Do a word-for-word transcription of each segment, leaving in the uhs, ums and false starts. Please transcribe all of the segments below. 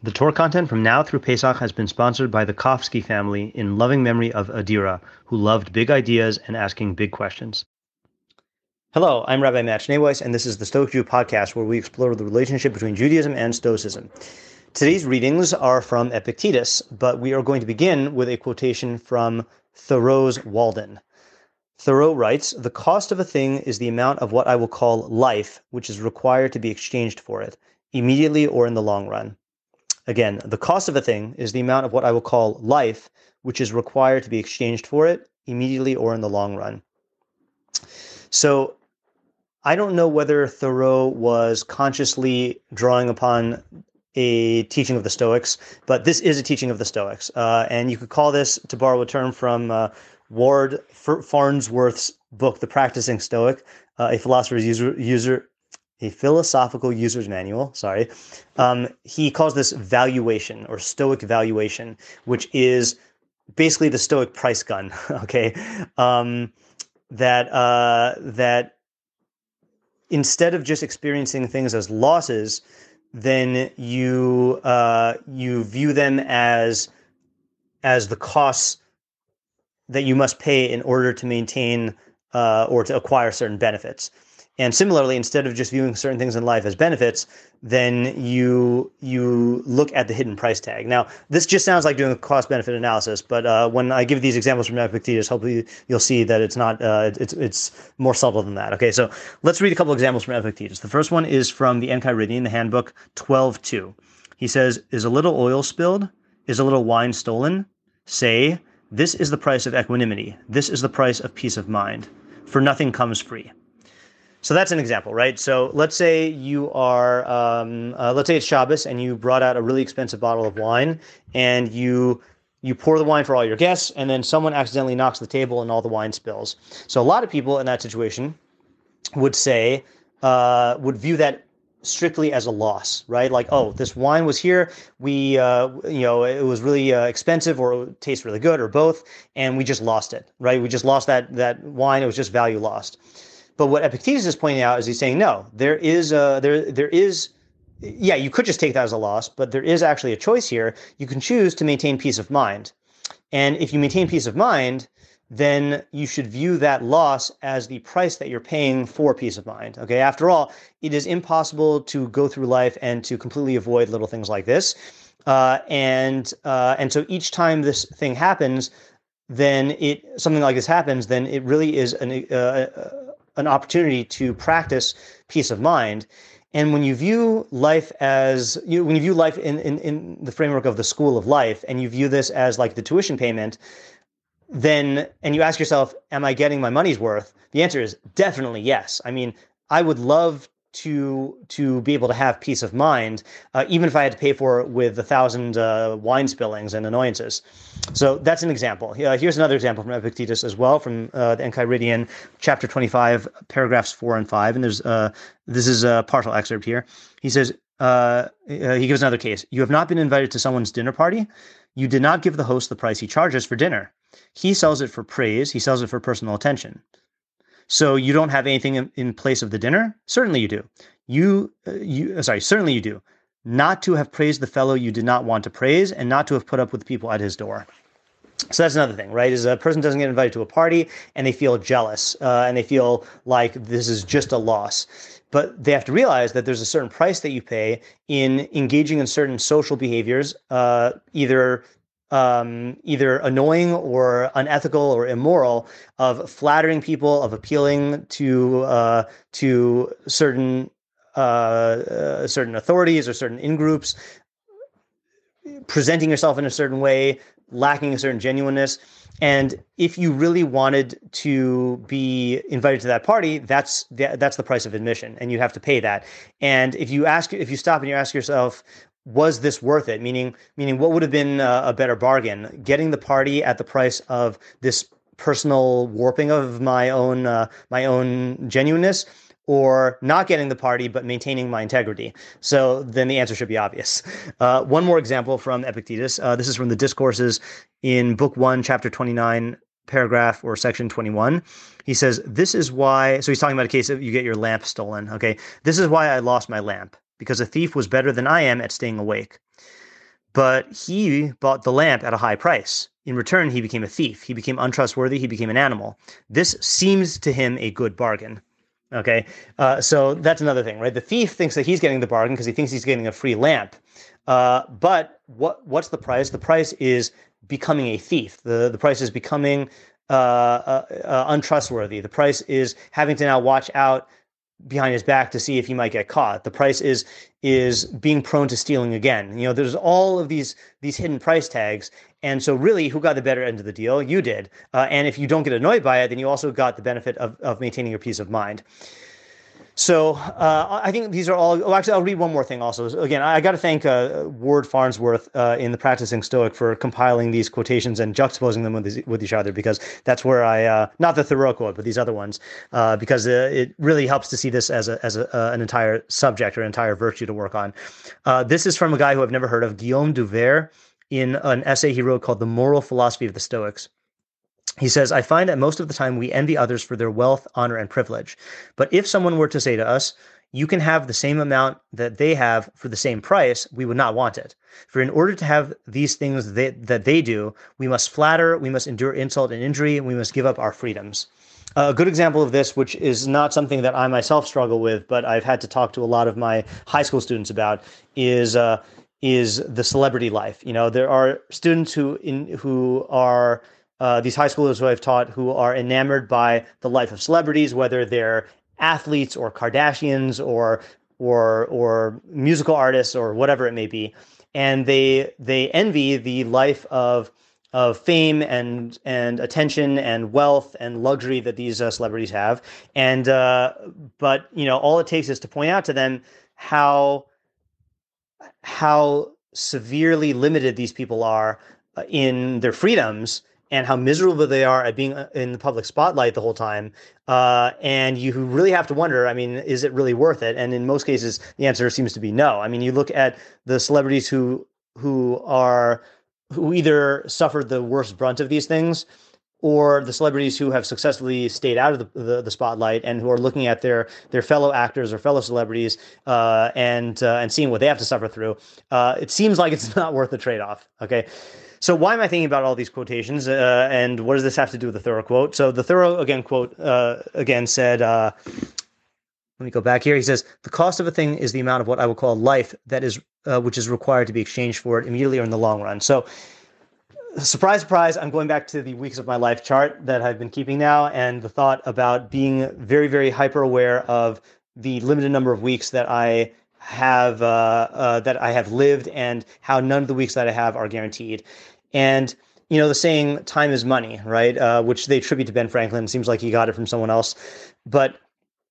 The Torah content from now through Pesach has been sponsored by the Kofsky family in loving memory of Adira, who loved big ideas and asking big questions. Hello, I'm Rabbi Matt Schneeweiss, and this is the Stoic Jew podcast, where we explore the relationship between Judaism and Stoicism. Today's readings are from Epictetus, but we are going to begin with a quotation from Thoreau's Walden. Thoreau writes, "The cost of a thing is the amount of what I will call life, which is required to be exchanged for it, immediately or in the long run." Again, the cost of a thing is the amount of what I will call life, which is required to be exchanged for it, immediately or in the long run. So I don't know whether Thoreau was consciously drawing upon a teaching of the Stoics, but this is a teaching of the Stoics. Uh, and you could call this, to borrow a term from uh, Ward Farnsworth's book, The Practicing Stoic, uh, a philosopher's user, user, a philosophical user's manual, sorry. Um, he calls this valuation or Stoic valuation, which is basically the Stoic price gun, okay? Um, that uh, that instead of just experiencing things as losses, then you uh, you view them as as the costs that you must pay in order to maintain uh, or to acquire certain benefits. And similarly, instead of just viewing certain things in life as benefits, then you you look at the hidden price tag. Now, this just sounds like doing a cost-benefit analysis, but uh, when I give these examples from Epictetus, hopefully you'll see that it's not uh, it's it's more subtle than that. Okay, so let's read a couple examples from Epictetus. The first one is from the Enchiridion, the handbook twelve two. He says, "Is a little oil spilled? Is a little wine stolen? Say, this is the price of equanimity. This is the price of peace of mind. For nothing comes free." So that's an example, right? So let's say you are, um, uh, let's say it's Shabbos, and you brought out a really expensive bottle of wine, and you you pour the wine for all your guests, and then someone accidentally knocks the table, and all the wine spills. So a lot of people in that situation would say, uh, would view that strictly as a loss, right? Like, oh, this wine was here, we, uh, you know, it was really uh, expensive, or it tastes really good, or both, and we just lost it, right? We just lost that that wine. It was just value lost. But what Epictetus is pointing out is he's saying, no, there is a, there there is, yeah, you could just take that as a loss, but there is actually a choice here. You can choose to maintain peace of mind. And if you maintain peace of mind, then you should view that loss as the price that you're paying for peace of mind. Okay, after all, it is impossible to go through life and to completely avoid little things like this. Uh, and uh, and so each time this thing happens, then it something like this happens, then it really is an uh, an opportunity to practice peace of mind. And when you view life as, you when you view life in, in, in the framework of the school of life, and you view this as like the tuition payment, then, and you ask yourself, am I getting my money's worth? The answer is definitely yes. I mean, I would love to to be able to have peace of mind, uh, even if I had to pay for it with a thousand uh, wine spillings and annoyances. So that's an example. Uh, here's another example from Epictetus as well, from uh, the Enchiridion, chapter twenty-five, paragraphs four and five. And there's uh, this is a partial excerpt here. He says, uh, uh, he gives another case. "You have not been invited to someone's dinner party. You did not give the host the price he charges for dinner. He sells it for praise. He sells it for personal attention. So you don't have anything in, in place of the dinner? Certainly you do. You, uh, you, uh, sorry, certainly you do. Not to have praised the fellow you did not want to praise, and not to have put up with people at his door." So that's another thing, right? Is a person doesn't get invited to a party and they feel jealous uh, and they feel like this is just a loss. But they have to realize that there's a certain price that you pay in engaging in certain social behaviors, uh, either um, either annoying or unethical or immoral, of flattering people, of appealing to uh, to certain uh, uh, certain authorities or certain in-groups, presenting yourself in a certain way, lacking a certain genuineness. And if you really wanted to be invited to that party, that's the, that's the price of admission, and you have to pay that. And if you ask, if you stop and you ask yourself, was this worth it? Meaning, meaning, what would have been a, a better bargain? Getting the party at the price of this personal warping of my own uh, my own genuineness, or not getting the party but maintaining my integrity? So then the answer should be obvious. Uh, one more example from Epictetus. Uh, this is from the Discourses in Book One, Chapter twenty-nine, paragraph or section twenty-one. He says, "This is why." So he's talking about a case of you get your lamp stolen. Okay, "This is why I lost my lamp, because a thief was better than I am at staying awake. but he bought the lamp at a high price. In return, he became a thief. He became untrustworthy. He became an animal. This seems to him a good bargain. Okay, uh, so that's another thing, right? The thief thinks that he's getting the bargain because he thinks he's getting a free lamp. Uh, but what what's the price? The price is becoming a thief. The the price is becoming uh, uh, uh, untrustworthy. The price is having to now watch out behind his back to see if he might get caught. The price is is being prone to stealing again. You know, there's all of these these hidden price tags. And so really, who got the better end of the deal? You did. Uh, and if you don't get annoyed by it, then you also got the benefit of, of maintaining your peace of mind. So uh, I think these are all, oh, actually, I'll read one more thing also. Again, I got to thank uh, Ward Farnsworth uh, in the Practicing Stoic for compiling these quotations and juxtaposing them with, with each other, because that's where I, uh, not the Thoreau quote, but these other ones, uh, because uh, it really helps to see this as a, as a, uh, an entire subject or an entire virtue to work on. Uh, this is from a guy who I've never heard of, Guillaume Duvert, in an essay he wrote called The Moral Philosophy of the Stoics. He says, I find that most of the time we envy others for their wealth, honor, and privilege. But if someone were to say to us, you can have the same amount that they have for the same price, we would not want it. For in order to have these things that, that they do, we must flatter, we must endure insult and injury, and we must give up our freedoms. A good example of this, which is not something that I myself struggle with, but I've had to talk to a lot of my high school students about, is uh, is the celebrity life. You know, there are students who in who are uh, these high schoolers who I've taught who are enamored by the life of celebrities, whether they're athletes or Kardashians or or or musical artists or whatever it may be, and they they envy the life of of fame and and attention and wealth and luxury that these uh, celebrities have. And uh, but you know, all it takes is to point out to them how how severely limited these people are uh, in their freedoms, and how miserable they are at being in the public spotlight the whole time. Uh, and you really have to wonder, I mean, is it really worth it? And in most cases, the answer seems to be no. I mean, you look at the celebrities who who are who either suffered the worst brunt of these things, or the celebrities who have successfully stayed out of the, the, the spotlight and who are looking at their their fellow actors or fellow celebrities uh, and uh, and seeing what they have to suffer through. Uh, it seems like it's not worth the trade-off. Okay, so why am I thinking about all these quotations, uh, and what does this have to do with the Thoreau quote? So the Thoreau again quote uh, again said. Uh, Let me go back here. He says, the cost of a thing is the amount of what I will call life that is, uh, which is required to be exchanged for it immediately or in the long run. So surprise, surprise, I'm going back to the weeks of my life chart that I've been keeping now, and the thought about being very, very hyper aware of the limited number of weeks that I have, uh, uh, that I have lived, and how none of the weeks that I have are guaranteed. And you know, the saying, time is money, right? Uh, which they attribute to Ben Franklin. It seems like he got it from someone else. But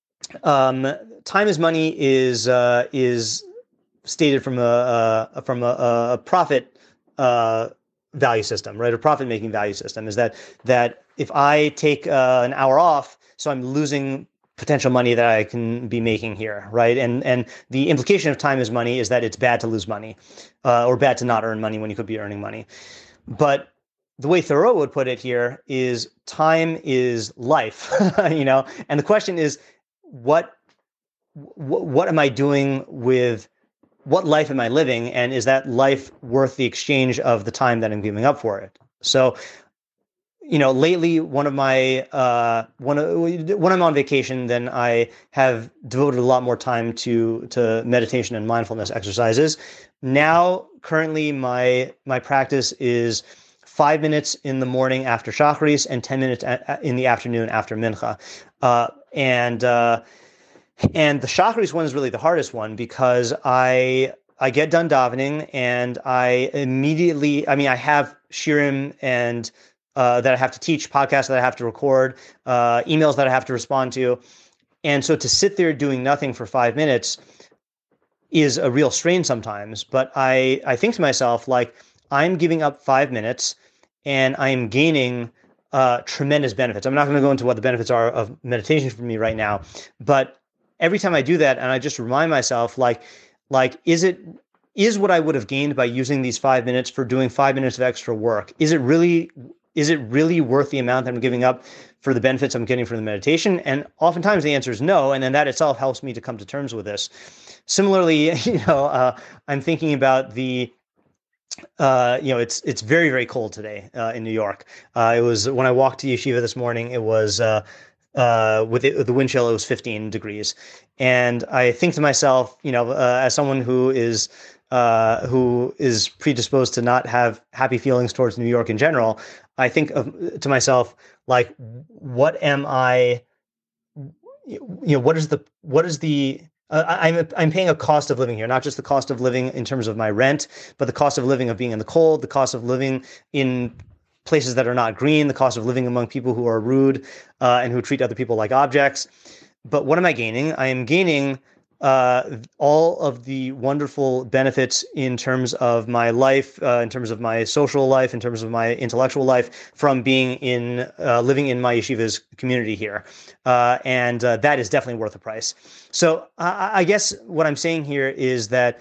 Um, time is money is uh, is stated from a, a from a, a profit uh, value system, right? A profit making value system is that that if I take uh, an hour off, so I'm losing potential money that I can be making here, right? And and the implication of time is money is that it's bad to lose money, uh, or bad to not earn money when you could be earning money. But the way Thoreau would put it here is time is life, you know. And the question is, what, what what am I doing with what life am I living, and is that life worth the exchange of the time that I'm giving up for it? So, you know, lately one of my uh, one when I'm on vacation, then I have devoted a lot more time to to meditation and mindfulness exercises. Now, currently, my my practice is five minutes in the morning after Shacharis and ten minutes in the afternoon after Mincha. Uh, and uh, and the Shacharis one is really the hardest one, because I I get done davening and I immediately, I mean, I have shirim and uh, that I have to teach, podcasts that I have to record, uh, emails that I have to respond to. And so to sit there doing nothing for five minutes is a real strain sometimes. But I, I think to myself, like, I'm giving up five minutes and I am gaining uh, tremendous benefits. I'm not going to go into what the benefits are of meditation for me right now, but every time I do that, and I just remind myself, like, like, is it, is what I would have gained by using these five minutes for doing five minutes of extra work, is it really, is it really worth the amount that I'm giving up for the benefits I'm getting from the meditation? And oftentimes the answer is no. And then that itself helps me to come to terms with this. Similarly, you know, uh, I'm thinking about the, uh, you know, it's it's very, very cold today uh, in New York. Uh, it was when I walked to yeshiva this morning. It was uh, uh, with, it, with the wind chill. It was fifteen degrees, and I think to myself, you know, uh, as someone who is uh, who is predisposed to not have happy feelings towards New York in general, I think of, to myself, like, what am I? You know, what is the what is the uh, I'm I'm paying a cost of living here, not just the cost of living in terms of my rent, but the cost of living of being in the cold, the cost of living in places that are not green, the cost of living among people who are rude uh, and who treat other people like objects. But what am I gaining? I am gaining uh, all of the wonderful benefits in terms of my life, uh, in terms of my social life, in terms of my intellectual life from being in, uh, living in my yeshiva's community here. Uh, and uh, that is definitely worth the price. So I, I guess what I'm saying here is that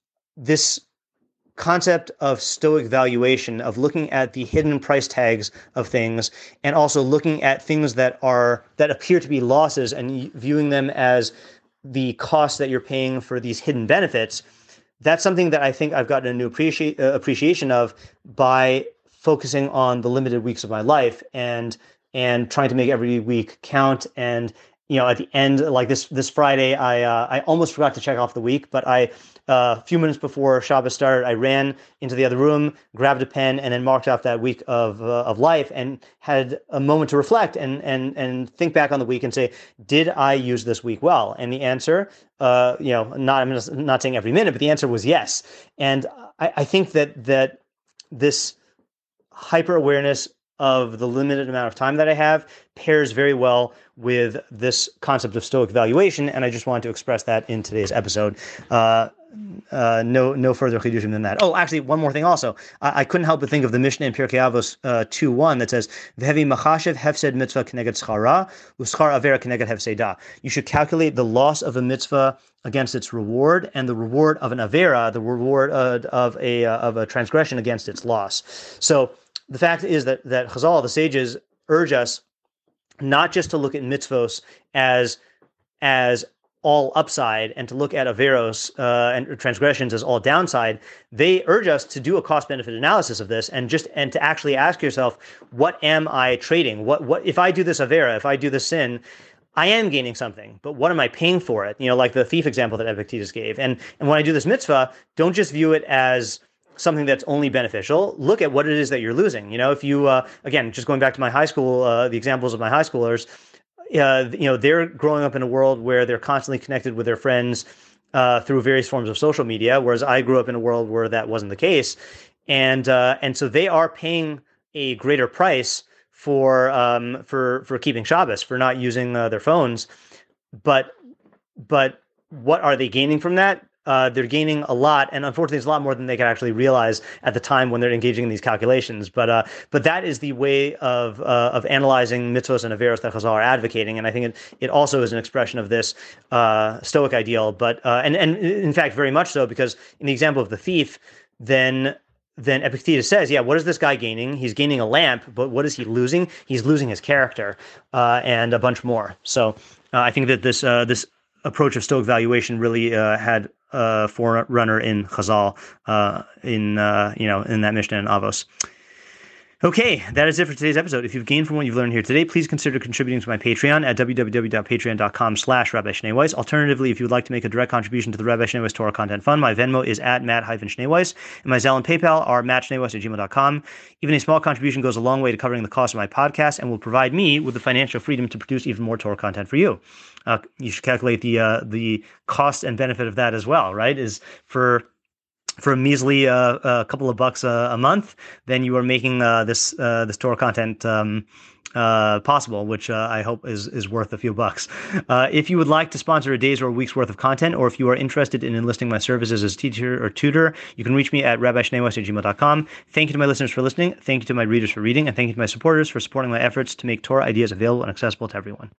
this concept of Stoic valuation, of looking at the hidden price tags of things, and also looking at things that are that appear to be losses and viewing them as the cost that you're paying for these hidden benefits, that's something that I think I've gotten a new appreciate, uh, appreciation of by focusing on the limited weeks of my life and and trying to make every week count. And you know, at the end, like this this Friday, I uh, I almost forgot to check off the week, but I uh, a few minutes before Shabbos started, I ran into the other room, grabbed a pen, and then marked off that week of uh, of life, and had a moment to reflect and and and think back on the week and say, did I use this week well? And the answer, uh, you know, not I'm just not saying every minute, but the answer was yes. And I, I think that that this hyper awareness of the limited amount of time that I have pairs very well with this concept of Stoic valuation, and I just wanted to express that in today's episode. Uh, uh, no, no further chidushim than that. Oh, actually, one more thing. Also, I, I couldn't help but think of the Mishnah in Pirkei Avos uh, two one that says, "V'hevi machashev hefsed mitzvah k'neged schara, u'schar avera k'neged hefseda." You should calculate the loss of a mitzvah against its reward, and the reward of an avera, the reward uh, of a uh, of a transgression, against its loss. So the fact is that that Chazal, the sages, urge us not just to look at mitzvos as as all upside and to look at averos uh, and transgressions as all downside. They urge us to do a cost-benefit analysis of this and just and to actually ask yourself, what am I trading? What what if I do this avera, if I do this sin, I am gaining something, but what am I paying for it? You know, like the thief example that Epictetus gave. And and when I do this mitzvah, don't just view it as something that's only beneficial. Look at what it is that you're losing. You know, if you, uh, again, just going back to my high school, uh, the examples of my high schoolers, uh, you know, they're growing up in a world where they're constantly connected with their friends uh, through various forms of social media, whereas I grew up in a world where that wasn't the case. And uh, and so they are paying a greater price for um, for for keeping Shabbos, for not using uh, their phones. But but what are they gaining from that? Uh, they're gaining a lot, and unfortunately, it's a lot more than they can actually realize at the time when they're engaging in these calculations. But uh, but that is the way of uh, of analyzing mitzvos and averos that Chazal are advocating, and I think it, it also is an expression of this uh, Stoic ideal. But uh, and and in fact, very much so, because in the example of the thief, then then Epictetus says, yeah, what is this guy gaining? He's gaining a lamp, but what is he losing? He's losing his character uh, and a bunch more. So uh, I think that this uh, this approach of Stoic valuation really uh, had uh, forerunner in Chazal, uh, in uh, you know in that Mishnah in Avos. Okay, that is it for today's episode. If you've gained from what you've learned here today, please consider contributing to my Patreon at www.patreon.com slash Rabbi Schneeweiss. Alternatively, if you would like to make a direct contribution to the Rabbi Schneeweiss Torah Content Fund, my Venmo is at Matt-Schneeweiss, and my Zelle and PayPal are mattschneeweiss at gmail dot com. Even a small contribution goes a long way to covering the cost of my podcast and will provide me with the financial freedom to produce even more Torah content for you. Uh, you should calculate the uh, the cost and benefit of that as well, right? Is for for a measly uh, a couple of bucks a, a month, then you are making uh, this uh, this Torah content um, uh, possible, which uh, I hope is is worth a few bucks. Uh, if you would like to sponsor a day's or a week's worth of content, or if you are interested in enlisting my services as teacher or tutor, you can reach me at rabbi schneeweiss at gmail dot com. Thank you to my listeners for listening. Thank you to my readers for reading, and thank you to my supporters for supporting my efforts to make Torah ideas available and accessible to everyone.